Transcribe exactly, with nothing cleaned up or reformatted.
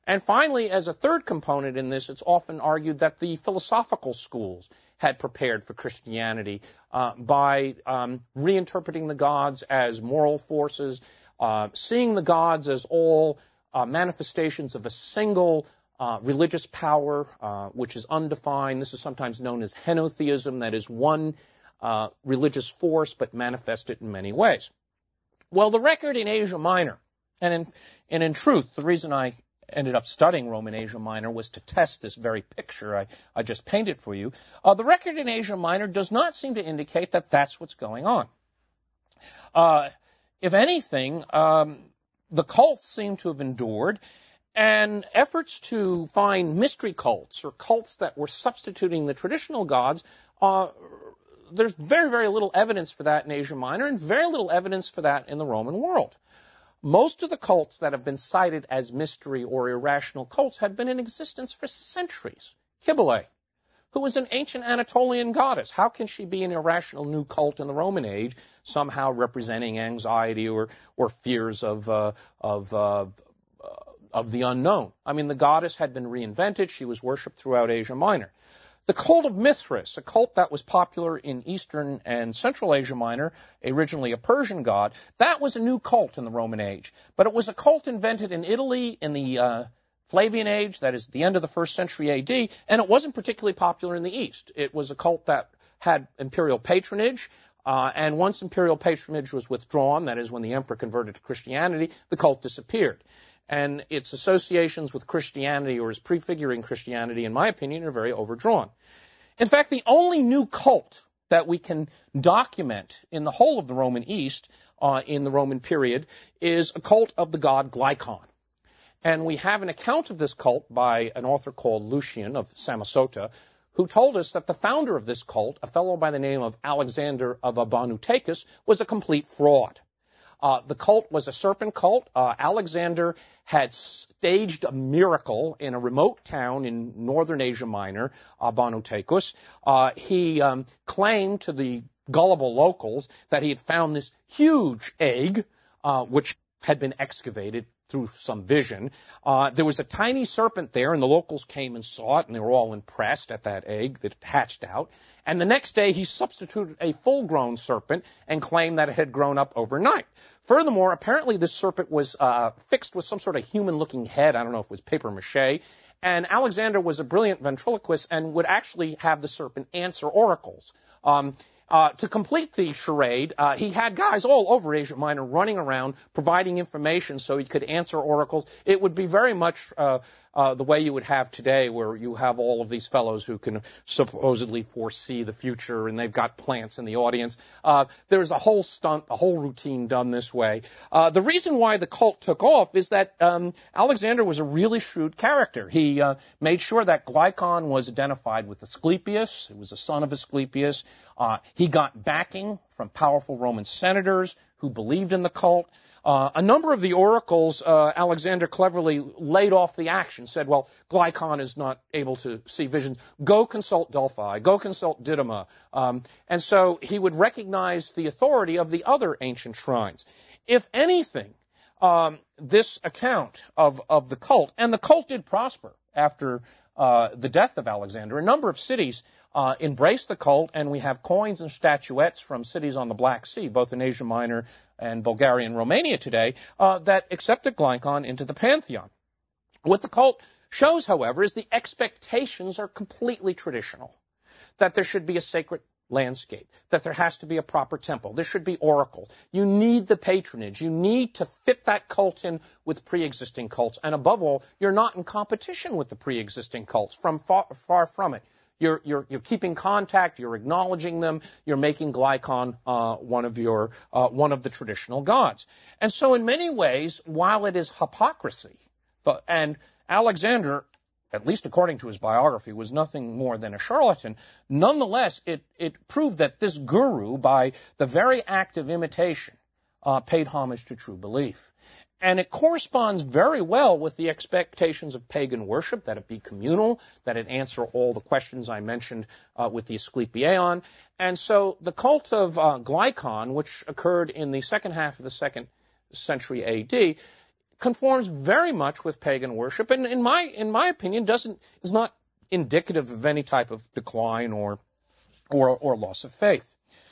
And finally, as a third component in this, it's often argued that the philosophical schools had prepared for Christianity uh, by um, reinterpreting the gods as moral forces, uh, seeing the gods as all uh, manifestations of a single uh, religious power, uh, which is undefined. This is sometimes known as henotheism, that is one uh, religious force but manifested in many ways. Well, the record in Asia Minor, and in, and in truth, the reason I ended up studying Roman Asia Minor was to test this very picture I, I just painted for you. Uh, the record in Asia Minor does not seem to indicate that that's what's going on. Uh, if anything, um, the cults seem to have endured, and efforts to find mystery cults or cults that were substituting the traditional gods, uh, there's very, very little evidence for that in Asia Minor and very little evidence for that in the Roman world. Most of the cults that have been cited as mystery or irrational cults had been in existence for centuries. Cybele, who was an ancient Anatolian goddess. How can she be an irrational new cult in the Roman age, somehow representing anxiety or, or fears of, uh, of, uh, of the unknown? I mean, the goddess had been reinvented. She was worshipped throughout Asia Minor. The cult of Mithras, a cult that was popular in Eastern and Central Asia Minor, originally a Persian god, that was a new cult in the Roman age. But it was a cult invented in Italy in the uh, Flavian age, that is the end of the first century A D, and it wasn't particularly popular in the East. It was a cult that had imperial patronage, uh, and once imperial patronage was withdrawn, that is when the emperor converted to Christianity, the cult disappeared. And its associations with Christianity, or as prefiguring Christianity, in my opinion, are very overdrawn. In fact, the only new cult that we can document in the whole of the Roman East uh, in the Roman period is a cult of the god Glycon. And we have an account of this cult by an author called Lucian of Samosata, who told us that the founder of this cult, a fellow by the name of Alexander of Abanutecus, was a complete fraud. Uh, the cult was a serpent cult. Uh, Alexander had staged a miracle in a remote town in northern Asia Minor, Abanutecus. Uh, he um, claimed to the gullible locals that he had found this huge egg, uh, which had been excavated through some vision. Uh, there was a tiny serpent there, and the locals came and saw it, and they were all impressed at that egg that hatched out. And the next day, he substituted a full-grown serpent and claimed that it had grown up overnight. Furthermore, apparently this serpent was uh, fixed with some sort of human-looking head. I don't know if it was papier-mâché. And Alexander was a brilliant ventriloquist and would actually have the serpent answer oracles. Um, Uh, to complete the charade, uh, he had guys all over Asia Minor running around providing information so he could answer oracles. It would be very much uh, uh, the way you would have today, where you have all of these fellows who can supposedly foresee the future, and they've got plants in the audience. Uh, there's a whole stunt, a whole routine done this way. Uh, the reason why the cult took off is that um, Alexander was a really shrewd character. He uh, made sure that Glycon was identified with Asclepius. He was a son of Asclepius. Uh, he got backing from powerful Roman senators who believed in the cult. Uh, a number of the oracles, uh, Alexander cleverly laid off the action, said, well, Glycon is not able to see visions. Go consult Delphi. Go consult Didyma. Um, and so he would recognize the authority of the other ancient shrines. If anything, um, this account of, of the cult, and the cult did prosper after uh, the death of Alexander. A number of cities Uh, embrace the cult, and we have coins and statuettes from cities on the Black Sea, both in Asia Minor and Bulgaria and Romania today, uh, that accepted Glycon into the pantheon. What the cult shows, however, is the expectations are completely traditional. That there should be a sacred landscape, that there has to be a proper temple, there should be oracles. You need the patronage. You need to fit that cult in with pre-existing cults, and above all, you're not in competition with the pre-existing cults, from far, far from it. You're, you're, you're keeping contact, you're acknowledging them, you're making Glycon uh, one of your, uh, one of the traditional gods. And so in many ways, while it is hypocrisy, the, and Alexander, at least according to his biography, was nothing more than a charlatan, nonetheless, it, it proved that this guru, by the very act of imitation, uh, paid homage to true belief. And it corresponds very well with the expectations of pagan worship, that it be communal, that it answer all the questions I mentioned uh, with the Asclepieion. And so the cult of uh, Glycon, which occurred in the second half of the second century A D, conforms very much with pagan worship, and in my in my opinion, doesn't is not indicative of any type of decline or or, or loss of faith.